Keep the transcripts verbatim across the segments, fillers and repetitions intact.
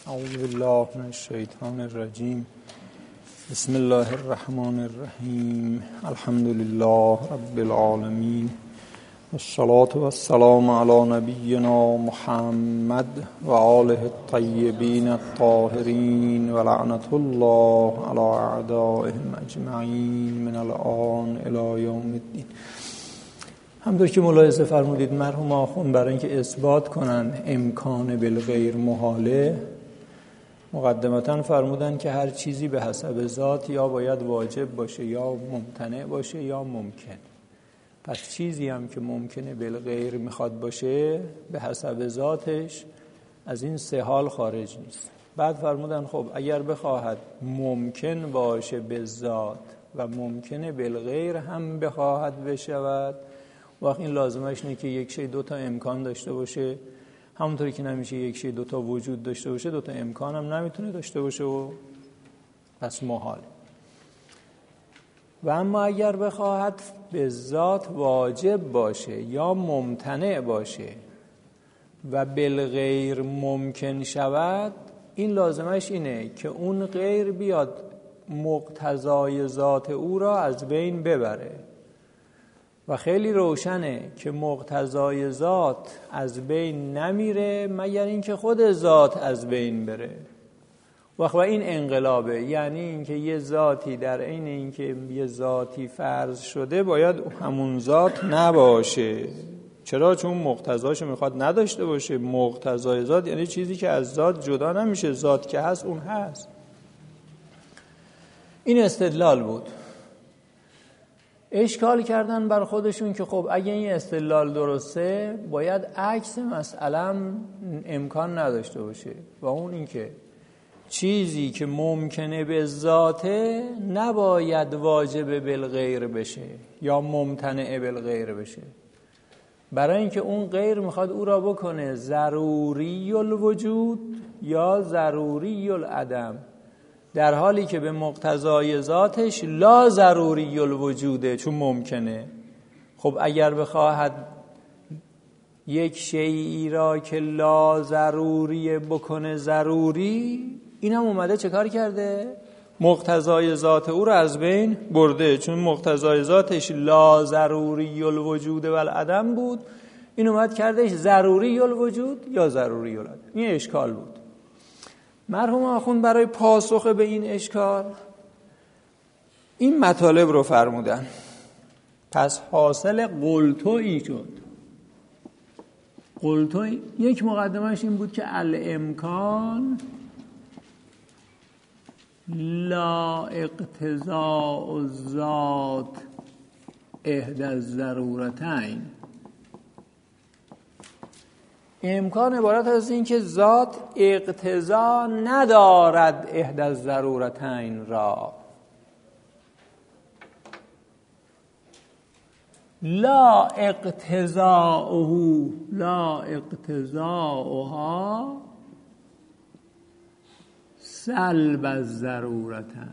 اعوذ بالله من الشیطان الرجیم. بسم الله الرحمن الرحیم. الحمد لله رب العالمین. والصلاة والسلام علی نبینا محمد و آله الطیبین الطاهرین و لعنت الله علی اعدائهم اجمعین من الآن الی یوم الدین. همونطور که ملاحظه فرمودید مرحوم آخوند برای اینکه اثبات کنن امکان بالغیر محاله، مقدمتاً فرمودن که هر چیزی به حسب ذات یا باید واجب باشه یا ممتنع باشه یا ممکن. پس چیزی هم که ممکنه بالغیر میخواد باشه به حسب ذاتش از این سه حال خارج نیست. بعد فرمودن خب اگر بخواهد ممکن باشه به ذات و ممکنه بالغیر هم بخواهد بشود، وقت این لازمش اینه که یک شی دو تا امکان داشته باشه، همونطوری که نمیشه یک شی دو تا وجود داشته باشه دو تا امکان هم نمیتونه داشته باشه و پس محاله. و اما اگر بخواهد به ذات واجب باشه یا ممتنع باشه و بالغیر ممکن شود، این لازمش اینه که اون غیر بیاد مقتضای ذات او را از بین ببره. و خیلی روشنه که مقتضای ذات از بین نمیره مگر اینکه خود ذات از بین بره. و این انقلابه، یعنی اینکه یه ذاتی در عین اینکه یه ذاتی فرض شده باید همون ذات نباشه. چرا؟ چون مقتضاشو میخواد نداشته باشه. مقتضای ذات یعنی چیزی که از ذات جدا نمیشه، ذات که هست اون هست. این استدلال بود. اشکال کردن بر خودشون که خب اگه این استدلال درسته باید عکس مسئله امکان نداشته باشه، و اون این که چیزی که ممکنه به ذاته نباید واجب بالغیر بشه یا ممتنع بالغیر بشه، برای اینکه اون غیر میخواد او را بکنه ضروری الوجود یا ضروری العدم، در حالی که به مقتضای ذاتش لا ضروری الوجوده چون ممکنه. خب اگر بخواهد یک شیئی را که لا ضروری بکنه ضروری، این هم اومده چه کار کرده؟ مقتضای ذات او را از بین برده، چون مقتضای ذاتش لا ضروری الوجود و العدم بود، این اومد کردش ضروری الوجود یا ضروری العدم. این اشکال بود. مرحوم آخوند برای پاسخ به این اشکال این مطالب رو فرمودن. پس حاصل قلتویی شد. قلتوی یک مقدمش این بود که الامکان لا اقتضاء الذات احدى الضرورتين. امکان عبارت از این که ذات اقتضا ندارد احدى الضرورتین را. لا اقتضاءه لا اقتضاءها سلب الضرورتین.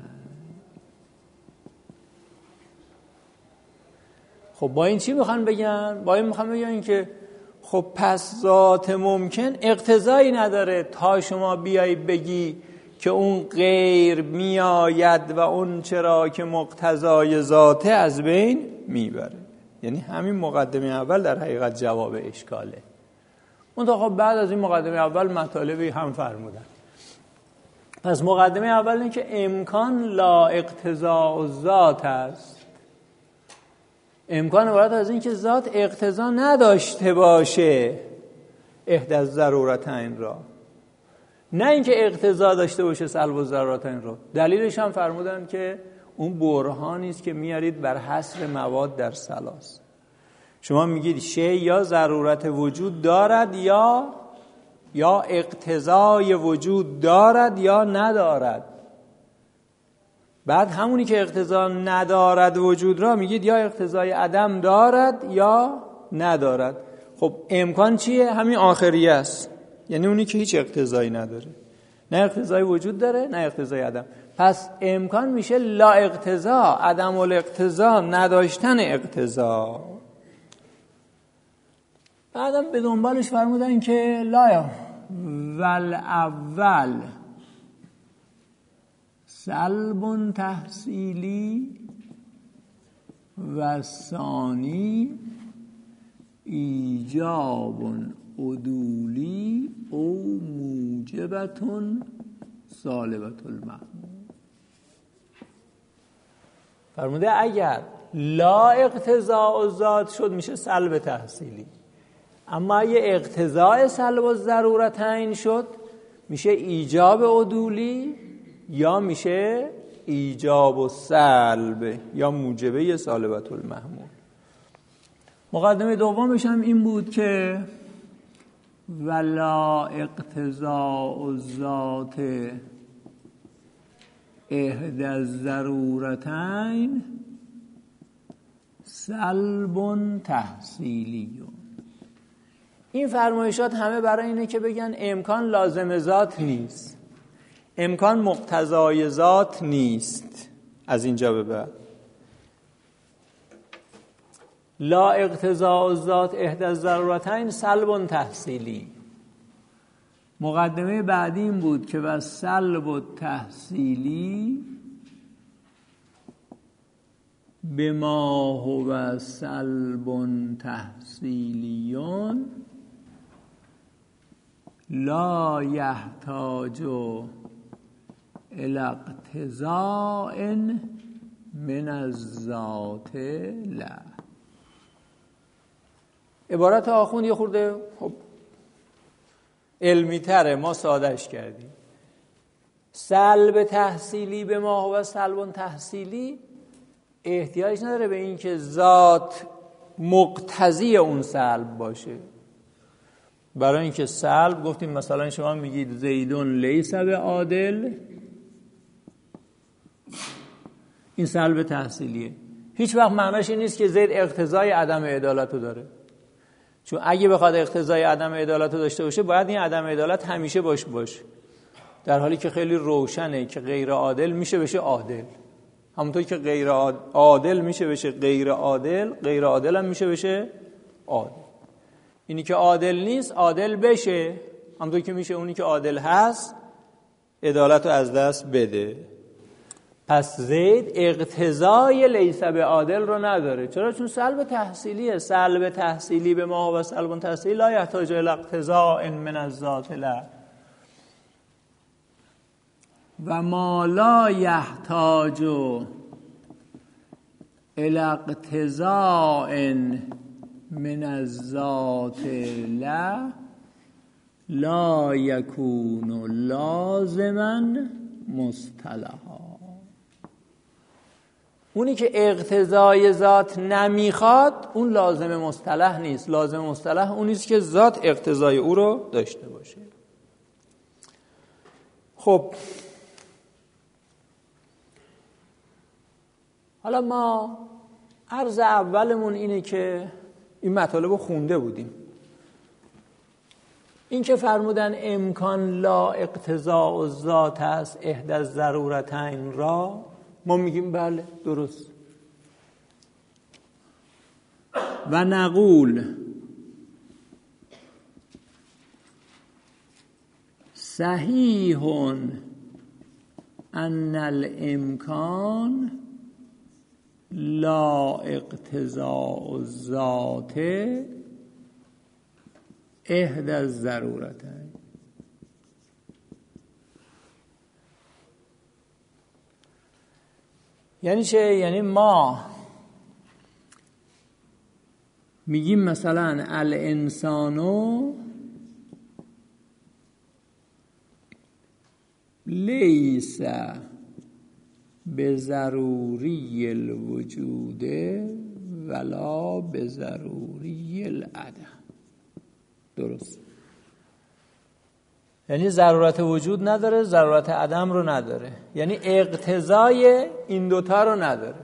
خب با این چی میخوان بگن؟ با این میخوان بگن که خب پس ذات ممکن اقتضایی نداره تا شما بیایی بگی که اون غیر میآید و اون چرا که مقتضای ذاته از بین میبره. یعنی همین مقدمه اول در حقیقت جواب اشکاله. منتها خب بعد از این مقدمه اول مطالبی هم فرمودن. پس مقدمه اول اینه که امکان لا اقتضاء الذات است. امکان عبارت از این که ذات اقتضا نداشته باشه احدى الضرورتین را، نه اینکه اقتضا داشته باشه سلب الضرورتین را. دلیلش هم فرمودن که اون برهانی است که میارید بر حصر مواد در ثلاث. شما میگید شی یا ضرورت وجود دارد یا یا اقتضای وجود دارد یا ندارد. بعد همونی که اقتضا ندارد وجود را میگید یا اقتضای عدم دارد یا ندارد. خب امکان چیه؟ همین آخریه است، یعنی اونی که هیچ اقتضایی نداره، نه اقتضای وجود داره نه اقتضای عدم. پس امکان میشه لا اقتضا، عدم الاقتضا، نداشتن اقتضا. بعدم به دنبالش فرمودن که لا والاول سلب تحصیلی و ثانی ایجاب عدولی او موجبت سالبت المحمول. فرموده اگر لا اقتضاء الذات شد میشه سلب تحصیلی، اما اگه اقتضاء سلب الضرورتین شد میشه ایجاب عدولی یا میشه ایجاب و سلب یا موجبه سالبت المحمول. مقدمه دومش هم این بود که ولا اقتضاء الذات احدى الضرورتین سلب تحصیلی. این فرمایشات همه برای اینه که بگن امکان لازم ذات نیست، امکان مقتضای ذات نیست. از اینجا به بعد لا اقتضاء الذات احدى الضرورتین سلب تحصیلی. مقدمه بعدی این بود که و سلب التحصیلی بما هو سلب تحصیلیون لا یحتاج الی اقتضاء من الذات لا. عبارت آخوند یه خورده خب علمی تره، ما سادهش کردیم. سلب تحصیلی به ما هو سلب تحصیلی احتیاج نداره به این که ذات مقتضی اون سلب باشه. برای اینکه سلب گفتیم مثلا شما میگید زیدون لیس به عادل، این سلب تحصیلیه. هیچ وقت معناش این نیست که زید اقتضای عدم عدالت رو داره، چون اگه بخواد اقتضای عدم عدالت رو داشته باشه باید این عدم عدالت همیشه باش باشه، در حالی که خیلی روشنه که غیر عادل میشه بشه عادل، همونطور که غیر عادل میشه بشه غیر عادل، غیر عادل هم میشه بشه عادل. اینی که عادل نیست عادل بشه، همونطور که میشه اونی که عادل هست عدالت رو از دست بده. پس زید اقتضای لیس به عادل رو نداره. چرا؟ چون سلب تحصیلیه. سلب تحصیلی به ما و سلب تحصیلی لا یحتاج الی اقتضاء من الذات لا و ما لا یحتاج الی اقتضاء من الذات لا لا یکون لازما مصطلحا. اونی که اقتضای ذات نمیخواد اون لازم مصطلح نیست. لازم مصطلح اونیست که ذات اقتضای او رو داشته باشه. خب حالا ما عرض اولمون اینه که این مطالب رو خونده بودیم. این که فرمودن امکان لا اقتضاء الذات است احدى الضرورتین را، ما میگیم بله درست. و نقول صحیح ان الامکان لا اقتضاء الذات احدى الضرورتین. یعنی چه؟ یعنی ما میگیم مثلا الانسانو لیس به ضروری الوجود ولا به ضروری العدم. درست. یعنی ضرورت وجود نداره، ضرورت عدم رو نداره، یعنی اقتضای این دوتا رو نداره.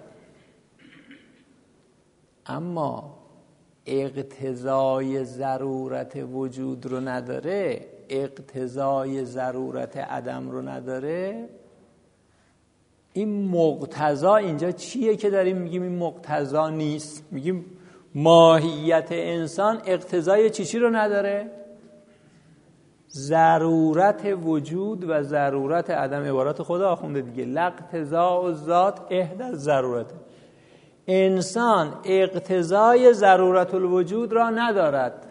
اما اقتضای ضرورت وجود رو نداره، اقتضای ضرورت عدم رو نداره. این مقتضا اینجا چیه که داریم میگیم این مقتضا نیست؟ میگیم ماهیت انسان اقتضای چی چی رو نداره؟ ضرورت وجود و ضرورت عدم عبارت خدا آخونده دیگه. لاقتضاء الذات احدى الضرورات. انسان اقتضای ضرورت الوجود را ندارد،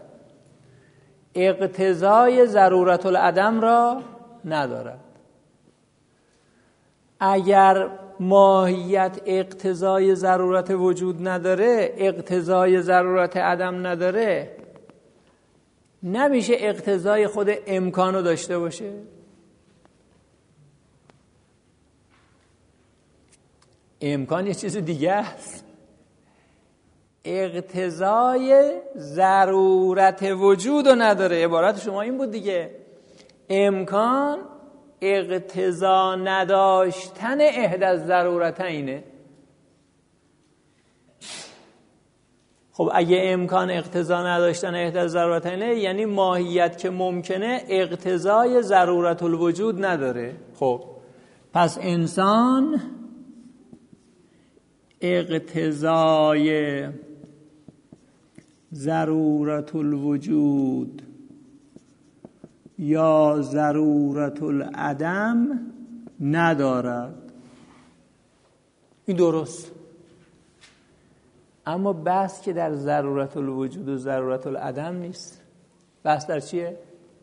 اقتضای ضرورت العدم را ندارد. اگر ماهیت اقتضای ضرورت وجود نداره، اقتضای ضرورت عدم نداره، نمیشه اقتضای خود امکانو داشته باشه. امکان یه چیز دیگه است. اقتضای ضرورت وجود رو نداره. عبارت شما این بود دیگه. امکان اقتضا نداشتن احدی الضرورتینه. خب اگه امکان اقتضا نداشتن احدی الضرورتینه یعنی ماهیت که ممکنه اقتضای ضرورت الوجود نداره. خب پس انسان اقتضای ضرورت الوجود یا ضرورت العدم ندارد. این درست. اما بحث که در ضرورت الوجود و ضرورت العدم نیست. بحث در چیه؟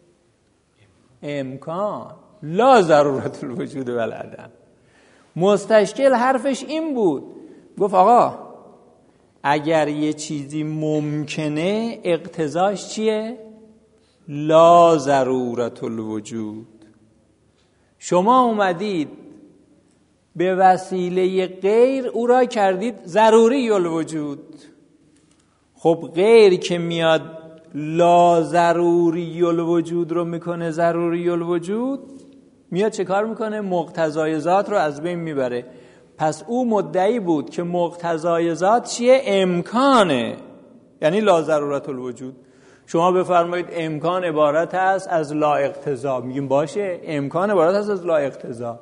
امکان. لا ضرورت الوجود و العدم. مستشکل حرفش این بود، گفت آقا اگر یه چیزی ممکنه اقتضاش چیه؟ لا ضرورت الوجود. شما اومدید به وسیله غیر او را کردید ضروری الوجود. خب غیر که میاد لا ضروری الوجود رو میکنه ضروری الوجود، میاد چه کار میکنه؟ مقتضای ذات رو از بین میبره. پس او مدعی بود که مقتضای ذات چیه؟ امکانه، یعنی لا ضرورت الوجود. شما بفرمایید امکان عبارت است از لا اقتضا، میگیم باشه امکان عبارت است از لا اقتضا،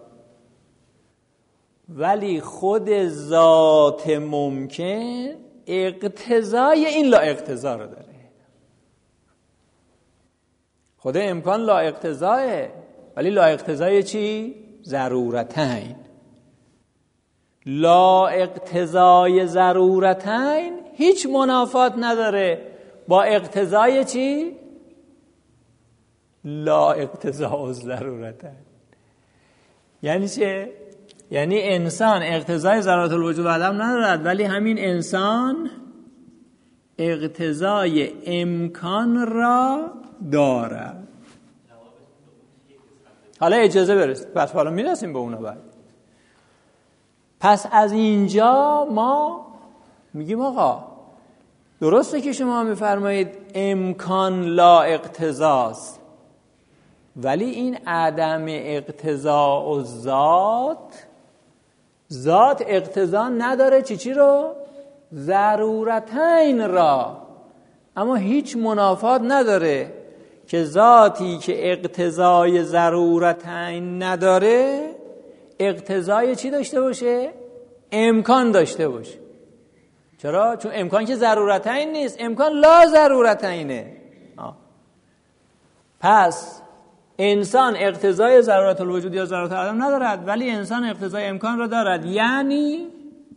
ولی خود ذات ممکن اقتضای این لا اقتضا رو داره. خود امکان لا اقتضاه، ولی لا اقتضای چی؟ ضرورتین. لا اقتضای ضرورتین هیچ منافات نداره با اقتضای چی؟ لا اقتضاء الضرورتین. یعنی چه؟ یعنی انسان اقتضای ضرورت الوجود و عدم ندارد، ولی همین انسان اقتضای امکان را دارد. حالا اجازه برسید، پس حالا میرسیم به اونا بعد. پس از اینجا ما میگیم آقا درسته که شما میفرمایید امکان لا اقتضاست، ولی این عدم اقتضاء الذات، ذات اقتضا نداره چی چی رو؟ ضرورتین را. اما هیچ منافات نداره که ذاتی که اقتضای ضرورتین نداره اقتضای چی داشته باشه؟ امکان داشته باشه. چرا؟ چون امکان که ضرورتین نیست، امکان لا ضرورتینه. آه. پس انسان اقتضای ضرورت الوجود یا ضرورت العدم ندارد، ولی انسان اقتضای امکان را دارد. یعنی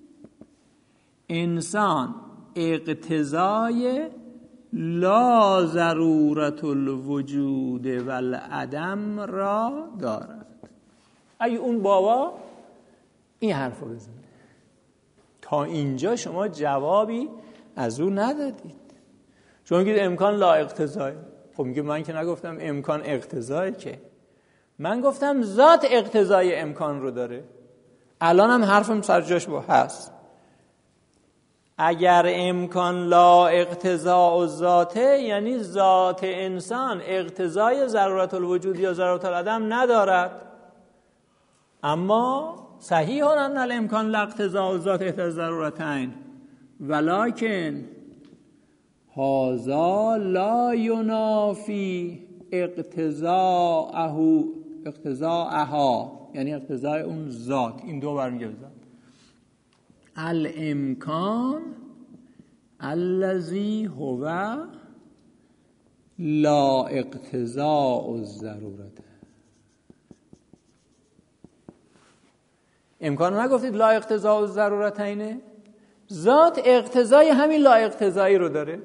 انسان اقتضای لا ضرورت الوجود و العدم را دارد. اگه اون بابا این حرف رو بزنه، تا اینجا شما جوابی از او ندادید. شما میگید امکان لا اقتضای. خب میگه من که نگفتم امکان اقتضای، که من گفتم ذات اقتضای امکان رو داره. الان هم حرفم سر جاش با هست. اگر امکان لا اقتضاء الذاته یعنی ذات انسان اقتضای ضرورت الوجود یا ضرورت العدم ندارد. اما صحیح ان الامکان لا اقتضاء الذات احدى الضرورتین ولکن هذا لا ینافی اقتضاءه اقتضاءها، یعنی اقتضای اون ذات. این دو برمیگرده الامکان الذی هو لا اقتضاء الضرورت. امکان رو نگفتید لا اقتضاء الضرورتینه؟ ذات اقتضای همین لا اقتضایی رو داره.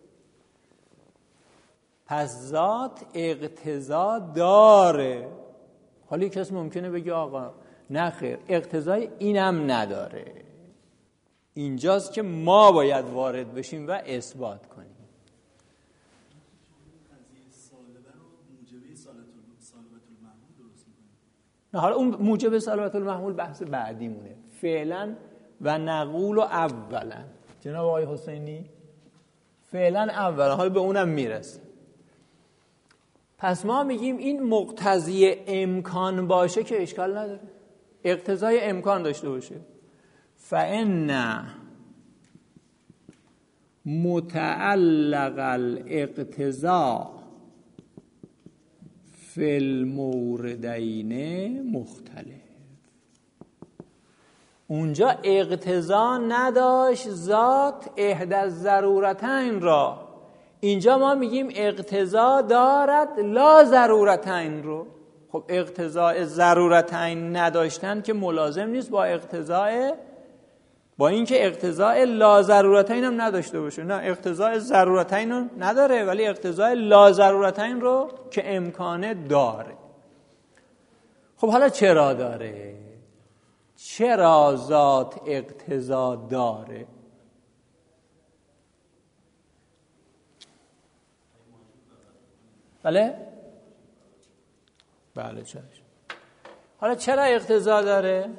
پس ذات اقتضا داره. حالا کسی ممکنه بگه آقا نه خیر، اقتضای اینم نداره. اینجاست که ما باید وارد بشیم و اثبات کنیم. نه حالا اون موجب سلبة المحمول بحث بعدی مونه. فعلا و نقول و اولا. جناب آقای حسینی فعلا اولا، حالا به اونم میرسه. پس ما میگیم این مقتضی امکان باشه که اشکال نداره، اقتضای امکان داشته باشه. فإن متعلق الاقتضاء فی الموردین مختلف. اونجا اقتضا نداشت ذات احدی الضرورتین را، اینجا ما میگیم اقتضا دارد لا ضرورتین رو. خب اقتضاء ضرورتین نداشتن که ملازم نیست با اقتضاء، با اینکه اقتضاء لا ضرورتین هم نداشته باشه. نه، اقتضاء ضرورتین رو نداره ولی اقتضاء لا ضرورتین رو که امکانه داره. خب حالا چرا داره؟ چرا ذات اقتضا داره؟ بله؟ بله چشم. حالا چرا اقتضا داره؟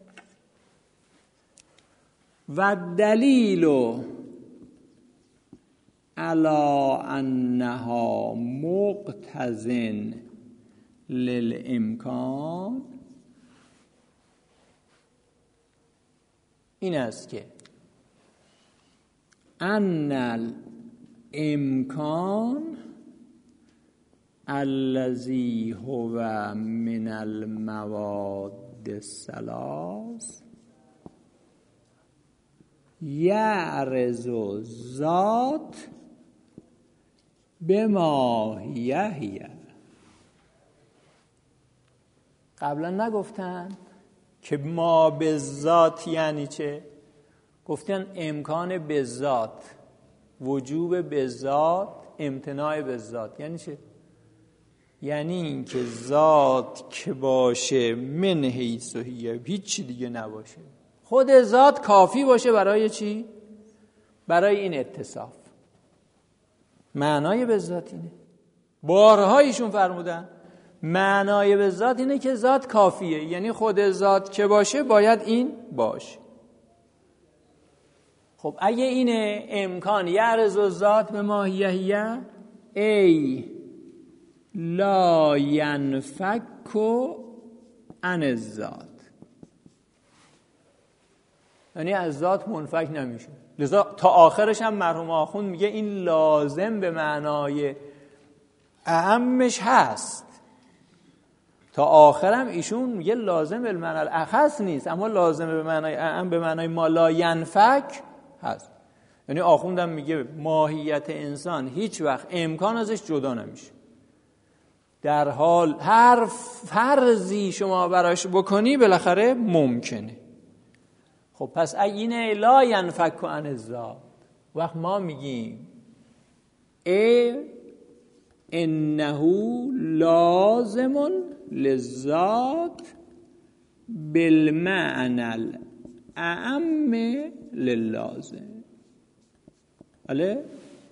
و دلیل علی انها مقتضن للامکان این است که ان الامکان الذی هو من المواد الثلاث یعرض ذات بما هی هی. قبلا نگفتن که ما به ذات یعنی چه؟ گفتن امکان به ذات، وجوب به ذات، امتناع به ذات. یعنی چه؟ یعنی این که ذات که باشه من حیث و هی، هیچ دیگه نباشه، خود ذات کافی باشه برای چی؟ برای این اتصاف. معنای به ذات اینه، بارها ایشون فرمودن معنای به ذات اینه که ذات کافیه، یعنی خود ذات که باشه باید این باشه. خب اگه اینه امکان یعرض ذات به ما هی هی ای لا ینفک عن الذات، یعنی از ذات منفک نمیشه. لذا تا آخرش هم مرحوم آخوند میگه این لازم به معنای اعمش هست. تا آخرم ایشون میگه لازم به معنای الاخص نیست، اما لازم به معنای اعم به معنای ما لا ینفک هست. یعنی آخوندم میگه ماهیت انسان هیچ وقت امکان ازش جدا نمیشه. در حال هر فرضی شما براش بکنی بالاخره ممکنه. خب پس اینه لا ینفک عن الذات. وقت ما میگیم ای انه لازم للذات بالمعنى الاعم للازم. بله؟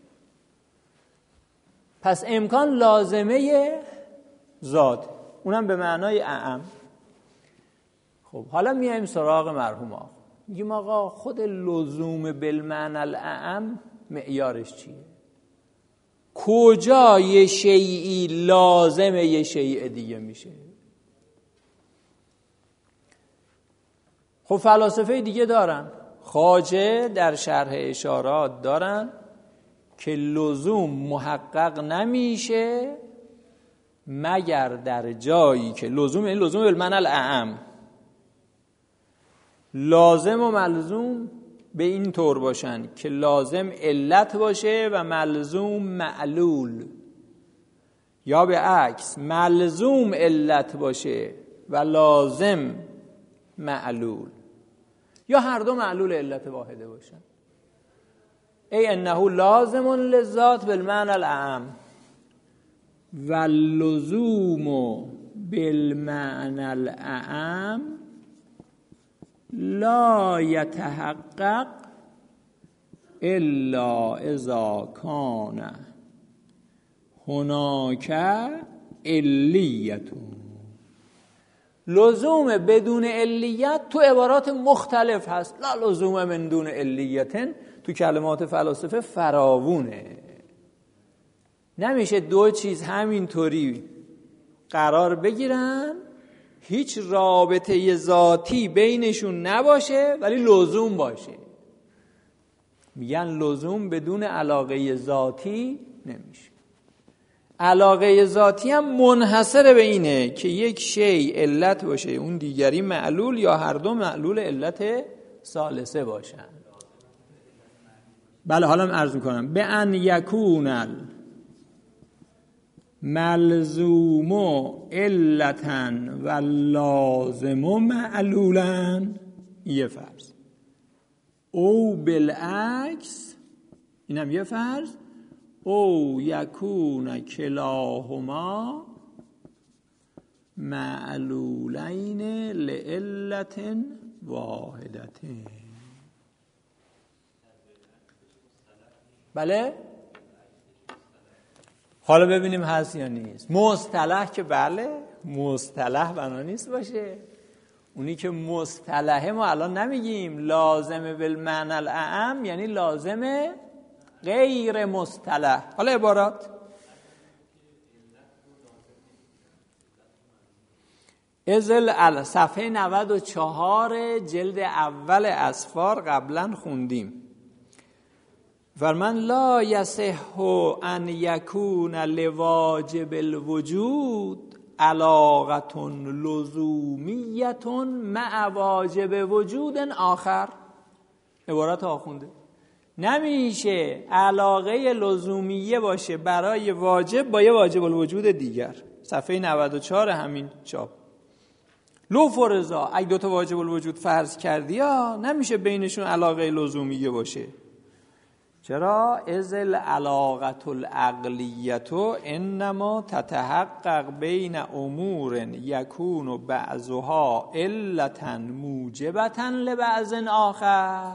پس امکان لازمه ذات، اونم به معنای اعم. خب حالا میایم سراغ مرحوم آقا، میگیم آقا خود لزوم بالمعنى الاعم معیارش چیه؟ کجا یه شیئی لازم یه شیء دیگه میشه؟ خب فلاسفه دیگه دارن، خواجه در شرح اشارات دارن که لزوم محقق نمیشه مگر در جایی که لزوم، این لزوم بالمعنى الاعم، لازم و ملزوم به این طور باشن که لازم علت باشه و ملزوم معلول. یا به عکس ملزوم علت باشه و لازم معلول، یا هر دو معلول علت واحده باشن. ای انه لازم للذات بالمعنى الاعم و اللزوم بالمعنى الاعم لا یتحقق الا اذا کان هناک علیتون. لزوم بدون علیت تو عبارات مختلف هست. لا لزوم من دون علیتن تو کلمات فلاسفه فراوونه. نمیشه دو چیز همینطوری قرار بگیرن هیچ رابطه ذاتی بینشون نباشه ولی لزوم باشه. میگن لزوم بدون علاقه ذاتی نمیشه. علاقه ذاتی هم منحصر به اینه که یک شی علت باشه اون دیگری معلول، یا هر دو معلول علت ثالثه باشن. بله حالا من عرض میکنم به ان یکون ملزوم علتن و لازم معلولن، یه فرض. او بالعکس، اینم یه فرض. او یکون کلاهما معلولین لعلت واحدتین. بله؟ حالا ببینیم هست یا نیست. مصطلح که بله، مصطلح بنا نیست باشه. اونی که مصطلحه ما الان نمیگیم لازمه بالمعنى الاعم، یعنی لازمه غیر مصطلح. حالا عبارات ازل صفحه نود و چهار جلد اول اسفار قبلا خوندیم. فرمان لا یصح ان یکون لواجب الوجود علاقة لزومیة مع واجب وجود آخر. عبارت آخونده نمیشه علاقه لزومیه باشه برای واجب با یه واجب الوجود دیگر. صفحه نود و چهار همین چاپ. لو فرضا اگه دوتا واجب الوجود فرض کردی ها نمیشه بینشون علاقه لزومیه باشه. چرا؟ اذ العلاقة العقلیة انما تتحقق بین امور یکون بعضها علتا موجبتا لبعض آخر.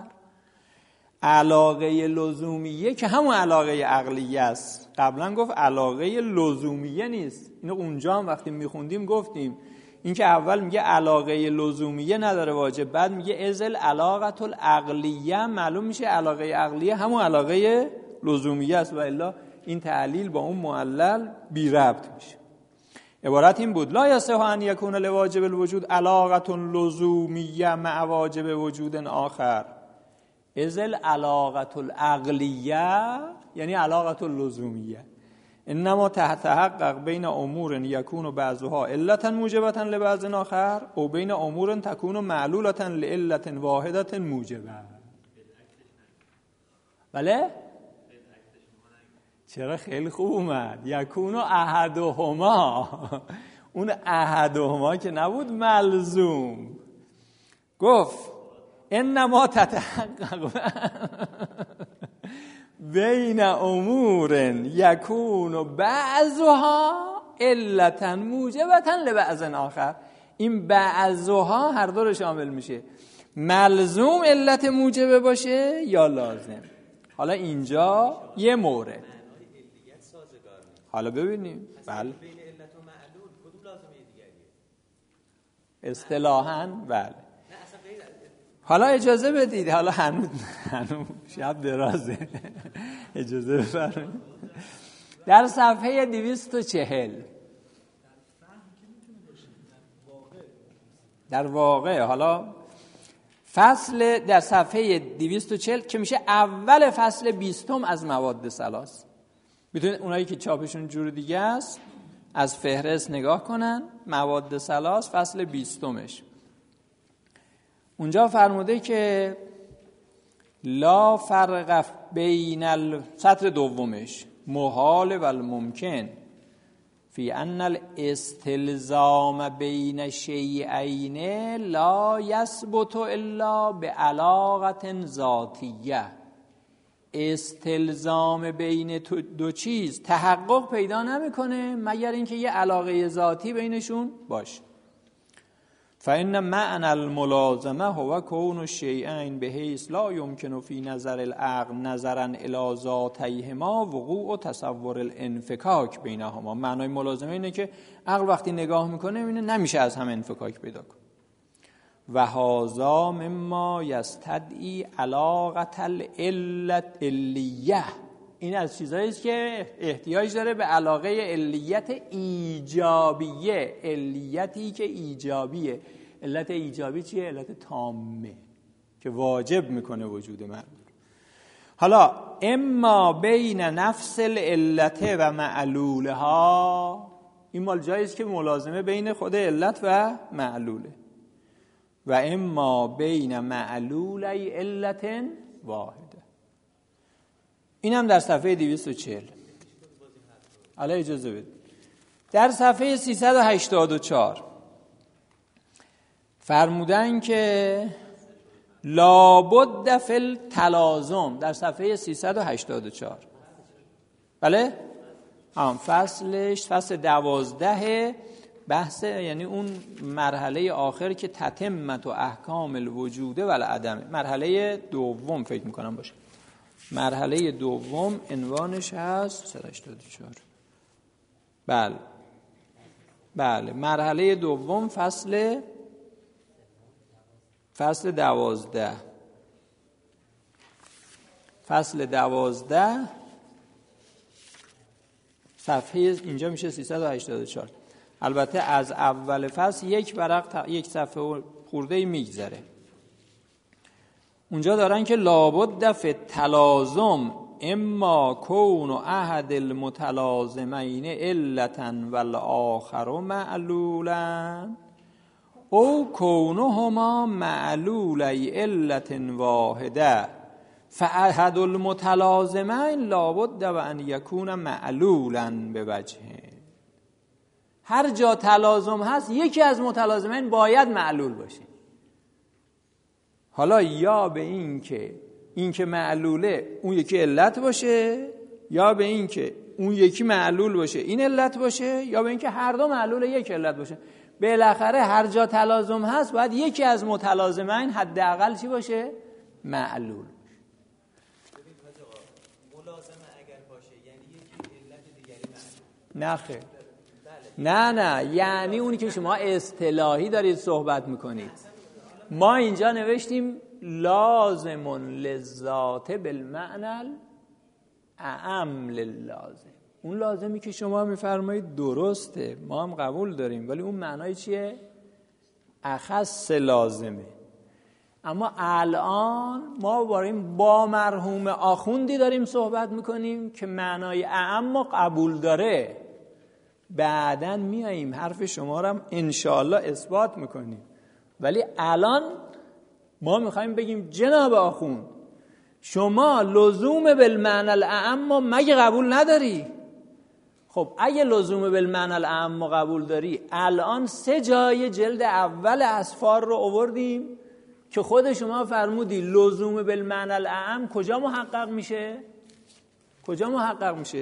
علاقه لزومیه که همون علاقه عقلیه است. قبلا گفت علاقه لزومیه نیست. اینو اونجا هم وقتی میخوندیم گفتیم این که اول میگه علاقه لزومیه نداره واجب، بعد میگه ازل علاقه العقلیه، معلوم میشه علاقه عقلیه همون علاقه لزومیه است و الا این تعلیل با اون معلل بی ربط میشه. عبارت این بود لا یصح ان یکون لواجب الوجود علاقه لزومیه مع واجب وجود آخر. ازل علاقه العقلیه یعنی علاقه اللزومیه انما تحقق بین امور یکون بعضها علتا موجبتا لبعض آخر او بین امور تکون معلولتا لعلت واحدت موجبه. بله؟ چرا خیلی خوب اومد. یکون احدهما. اون احدهما که نبود ملزوم. گفت انما تتحقق بین امور یکون بعضها علتا موجبتا لبعض آخر. این بعضها هر دو رو شامل میشه. ملزوم علت موجبه باشه یا لازم. حالا اینجا یه مورد. حالا ببینیم. بله. اصطلاحاً بله. حالا اجازه بدید. حالا هنوز هنوز شب درازه. اجازه بفرمایید. در صفحه دویست و چهل در واقع حالا فصل در صفحه دویست و چهل که میشه اول فصل بیستم از مواد ثلاث. میتونید اونایی که چاپشون جور دیگه است از فهرست نگاه کنن. مواد ثلاث فصل بیستمش اونجا فرموده که لا فرق بین ال... سطر دومش محال و الممکن فی ان الاستلزام بین شیئین لا یثبت الا بعلاقة ذاتیه. استلزام بین دو چیز تحقق پیدا نمیکنه مگر اینکه یه علاقه ذاتی بینشون باشه. فإن معنى الملازمه هو كون الشيئين بحيث لا يمكن في نظر العقل نظرا الى ذاتيهما وقوع و تصور الانفکاک بینهما. معنای ملازمه اینه که عقل وقتی نگاه میکنه میبینه نمیشه از هم انفکاک پیدا کنه. و هذا مما یستدعی علاقة العلت علیه. این از چیزایی است که احتیاج داره به علاقه علیت ایجابیه، علیتی که ایجابیه. علت ایجابی چیه؟ علت تامه که واجب میکنه وجود معلول. حالا اما بین نفس العلت و معلولها، این مال جایی است که ملازمه بین خود علت و معلوله. و اما بین معلولی علت واحده. این هم در صفحه دویست و چهل. حالا اجازه بدید در صفحه سیصد و هشتاد و چهار فرمودن که لابد فی التلازم، در صفحه سیصد و هشتاد و چهار، بله هم فصلش فصل دوازده بحث، یعنی اون مرحله آخر که تتمت و احکام الوجوده و العدم، مرحله دوم فکر میکنم باشه. مرحله دوم عنوانش هست صد و هشتاد و چهار. بله بله مرحله دوم فصل فصل دوازده فصل دوازده صفحه اینجا میشه سیصد و هشتاد و چهار. البته از اول فصل یک ورق یک صفحه خورده میگذره. اونجا دارن که لابد فی التلازم اما کون احد المتلازمین علتا والآخر معلولا او کونهما معلولی علت واحده فاحد المتلازمین لابد و ان یکون معلولا بوجهه. هر جا تلازم هست یکی از متلازمین باید معلول باشه. حالا یا به این که این که معلوله اون یکی علت باشه، یا به این که اون یکی معلول باشه این علت باشه، یا به این که هر دو معلول یک علت باشه. بالاخره هر جا تلازم هست باید یکی از متلازمین حداقل چی باشه؟ معلول. ملازمه اگر باشه یعنی یکی علت دیگری معلول؟ نه خیر. نه نه یعنی اونی که شما اصطلاحی دارید صحبت میکنید. ما اینجا نوشتیم لازم للذات بالمعنى اعم للازم. اون لازمی که شما میفرمایید درسته، ما هم قبول داریم، ولی اون معنای چیه؟ اخص لازمه. اما الان ما باریم با مرحوم آخوندی داریم صحبت میکنیم که معنای اعم قبول داره. بعدن میاییم حرف شما رو هم انشاءالله اثبات میکنیم، ولی الان ما میخوایم بگیم جناب آخوند شما لزوم بالمعنى الاعم مگه قبول نداری؟ خب اگه لزوم بالمعنى الاعم قبول داری، الان سه جای جلد اول اسفار رو آوردیم که خود شما فرمودی لزوم بالمعنى الاعم کجا محقق میشه؟ کجا محقق میشه؟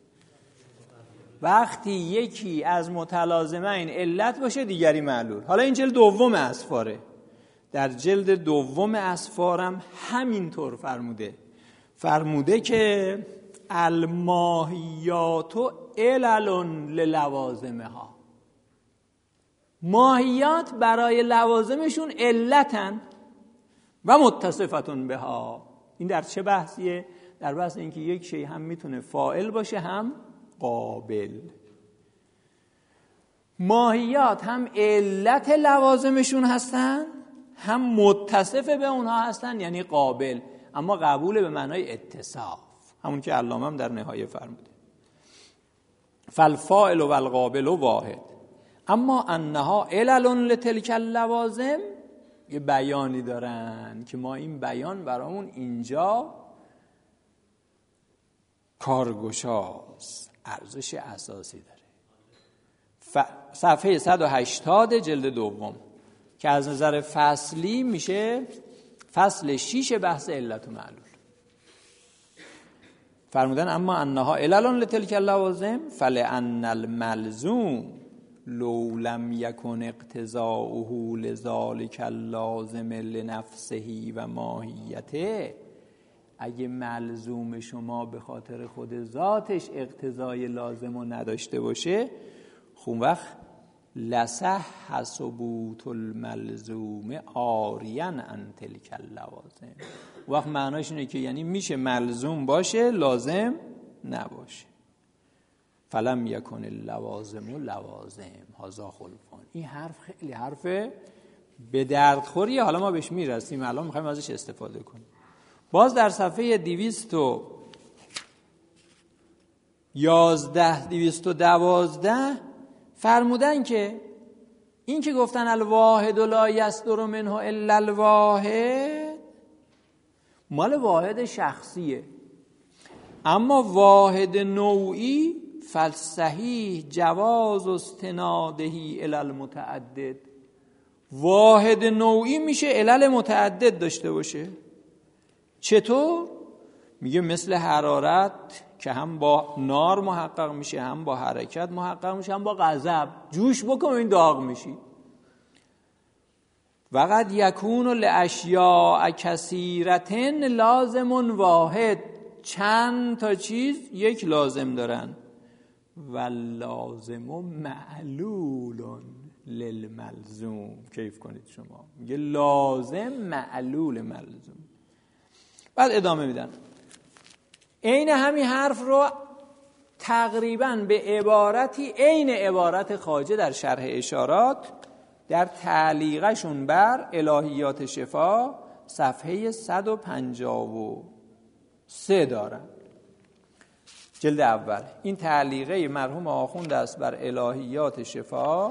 وقتی یکی از متلازمین علت باشه دیگری معلول. حالا این جلد دوم اسفاره، در جلد دوم اسفارم همینطور فرموده فرموده که الماهیات علل للوازمها. ماهیات برای لوازمشون علتن و متصفتون بها. این در چه بحثیه؟ در بحث اینکه یک شی هم میتونه فاعل باشه هم قابل. ماهیات هم علت لوازمشون هستن هم متصف به اونها هستن، یعنی قابل، اما قبول به معنای اتصاف، همون که علامه هم در نهایه فرموده فالفاعل و القابل واحد اما انها علل لتلک اللوازم. یه بیانی دارن که ما این بیان برامون اینجا کارگشاست، ارزش اساسی داره. ف... صفحه صد و هشتاد جلد دوم که از نظر فصلی میشه فصل شیش بحث علت و معلول. فرمودن اما انها علل لتلک اللوازم فلان الملزوم لو لم یکن اقتضاؤه لذلک اللازم لنفسه و ماهیته، اگه ملزوم شما به خاطر خود ذاتش اقتضای لازم رو نداشته باشه، خون وقت لصح ثبوت الملزوم عاریا عن تلک اللوازم. وقت معناش اینه که یعنی میشه ملزوم باشه لازم نباشه. فلم یکن اللوازم و لوازم هذا خلفان. این حرف خیلی حرف به دردخوریه، حالا ما بهش میرسیم، الان میخوایم ازش استفاده کنیم. باز در صفحه دویست و یازده دویست و دوازده فرمودن که این که گفتن الواحد لا یصدر منه الا الواحد مال واحد شخصیه، اما واحد نوعی فالصحیح جواز استناده الی المتعدد. واحد نوعی میشه علل متعدد داشته باشه. چطور؟ میگه مثل حرارت که هم با نار محقق میشه، هم با حرکت محقق میشه، هم با غضب. جوش بکن این داغ میشی. وقد یکون لاشیاء کثیرتن لازم واحد، چند تا چیز یک لازم دارن. و لازم معلول للملزوم. کیف کنید شما. میگه لازم معلول ملزوم. بعد ادامه میدن عین همین حرف رو تقریبا به عبارتی عین عبارت خواجه در شرح اشارات در تعلیقشون بر الهیات شفا صفحه صد و پنجاه و سه دارن، جلد اول. این تعلیقه مرحوم آخوند است بر الهیات شفا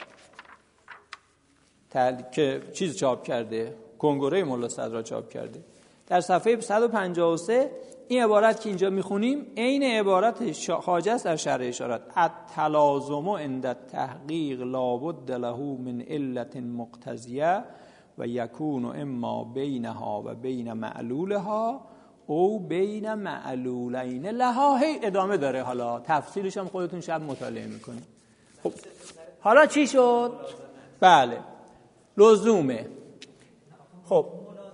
تعلیق که چیز چاپ کرده، کنگره مولا صدرا چاپ کرده. در صفحه صد و پنجاه و سه این عبارت که اینجا میخونیم عین عبارت خواجه است در شرح اشارات. التلازم عند التحقیق لابد له من علت مقتضیه و یکون اما بینها و بین معلولها او بین معلولین لها. هی ادامه داره، حالا تفصیلش هم خودتون شب مطالعه میکنید. خب حالا چی شد؟ بله لزومه. خب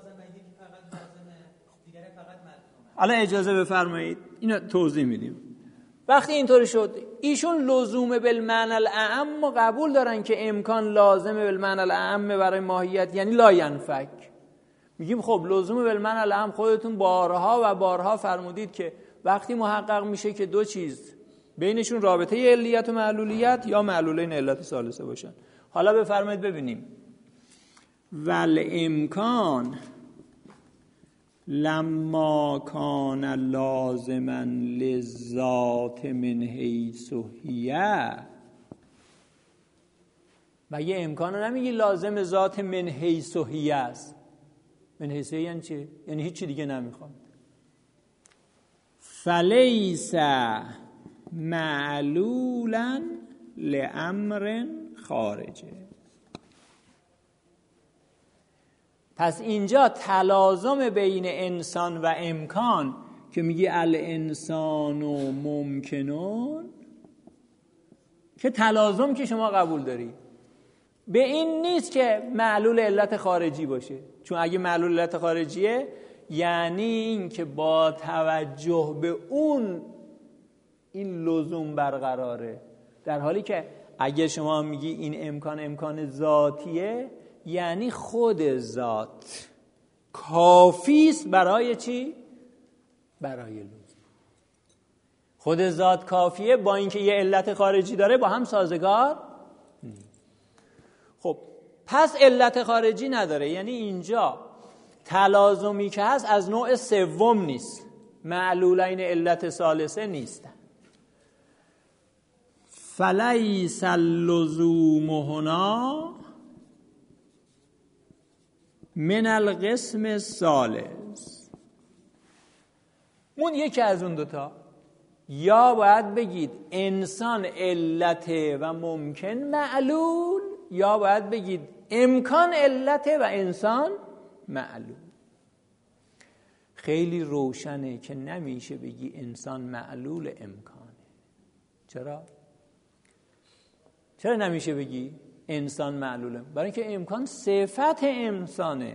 حالا اجازه بفرمایید اینو توضیح میدیم. وقتی اینطوری شد ایشون لزوم بالمعنی الاعم قبول دارن که امکان لازمه بالمعنی الاعم برای ماهیت، یعنی لا ینفک. میگیم خب لزوم بالمعنی الاعم خودتون بارها و بارها فرمودید که وقتی محقق میشه که دو چیز بینشون رابطه علیت و معلولیت یا معلولین علت ثالثه باشن. حالا بفرمایید ببینیم. ول امکان لما کان لازما للذات من حیث هی. مگه امکان رو نمیگی لازم ذات من حیث هی است؟ من حیث هی یعنی چی؟ یعنی هیچی دیگه نمیخواد. فلیس معلولا لامر خارجه. پس اینجا تلازم بین انسان و امکان که میگی الانسان و ممکنون، که تلازم که شما قبول داری به این نیست که معلول علت خارجی باشه. چون اگه معلول علت خارجیه یعنی این که با توجه به اون این لزوم برقراره، در حالی که اگه شما میگی این امکان امکان ذاتیه یعنی خود ذات کافی است برای چی؟ برای لزوم. خود ذات کافیه، با اینکه یه علت خارجی داره با هم سازگار نیست. خب پس علت خارجی نداره، یعنی اینجا تلازمی که هست از نوع سوم نیست، معلولین علت ثالثه نیستن. فلیس اللزوم هنا من القسم الثالث. اون یکی از اون دوتا یا باید بگید انسان علت و ممکن معلول، یا باید بگید امکان علت و انسان معلول. خیلی روشنه که نمیشه بگی انسان معلول امکانه. چرا؟ چرا نمیشه بگی انسان معلوله؟ برای اینکه امکان صفت انسانه.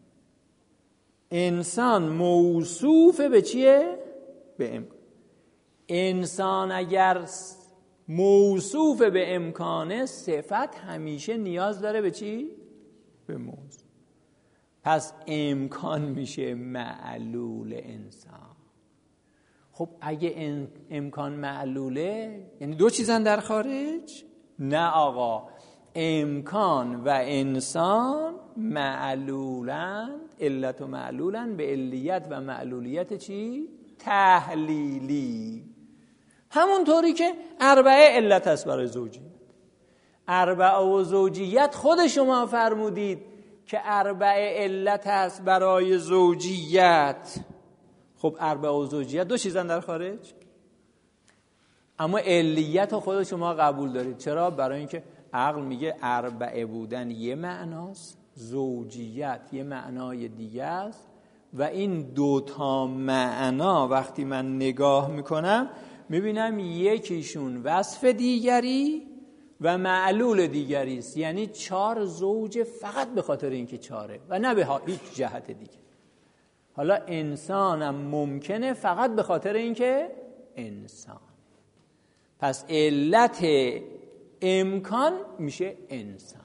انسان موصوف به چیه؟ به امکان. انسان اگر موصوف به امکانه، صفت همیشه نیاز داره به چی؟ به موصوف. پس امکان میشه معلول انسان. خب اگه امکان معلوله یعنی دو چیزن در خارج؟ نه آقا، امکان و انسان معلولند، علت و معلولند به علیت و معلولیت چی؟ تحلیلی. همونطوری که اربعه علت است برای زوجیت. اربعه و زوجیت خود شما فرمودید که اربعه علت است برای زوجیت. خب اربعه و زوجیت دو چیزن در خارج، اما علیت رو خود شما قبول دارید. چرا؟ برای اینکه عقل میگه اربعه بودن یه معناست، زوجیت یه معنای دیگه است و این دوتا معنا وقتی من نگاه میکنم میبینم یکیشون وصف دیگری و معلول دیگری است. یعنی چهار زوج فقط به خاطر اینکه چاره و نه به هیچ جهت دیگه. حالا انسانم ممکنه فقط به خاطر اینکه انسان. پس علت امکان میشه انسان.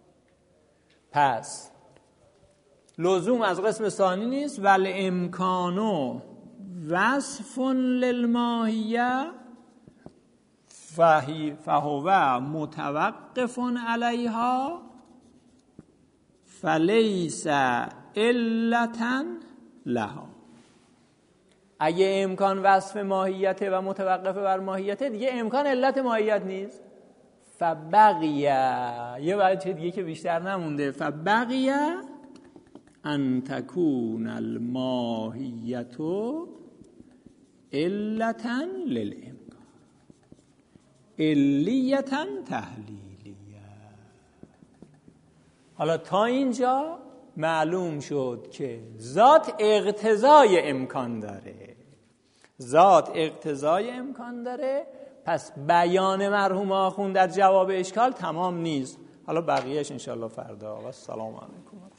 پس لزوم از قسم ثانی نیست. ول امکانو وصف للماهیه فهو متوقف علیها فلیس علتا لها. اگه امکان وصف ماهیت و متوقف بر ماهیت، دیگه امکان علت ماهیت نیست. فبقیه، یه وجه دیگه که بیشتر نمونده، فبقیه ان تکون الماهیت علتا للامکان علیتا تحلیلیه. حالا تا اینجا معلوم شد که ذات اقتضای امکان داره. ذات اقتضای امکان داره. پس بیان مرحوم آخوند در جواب اشکال تمام نیست. حالا بقیهش انشاءالله فردا. و السلام علیکم.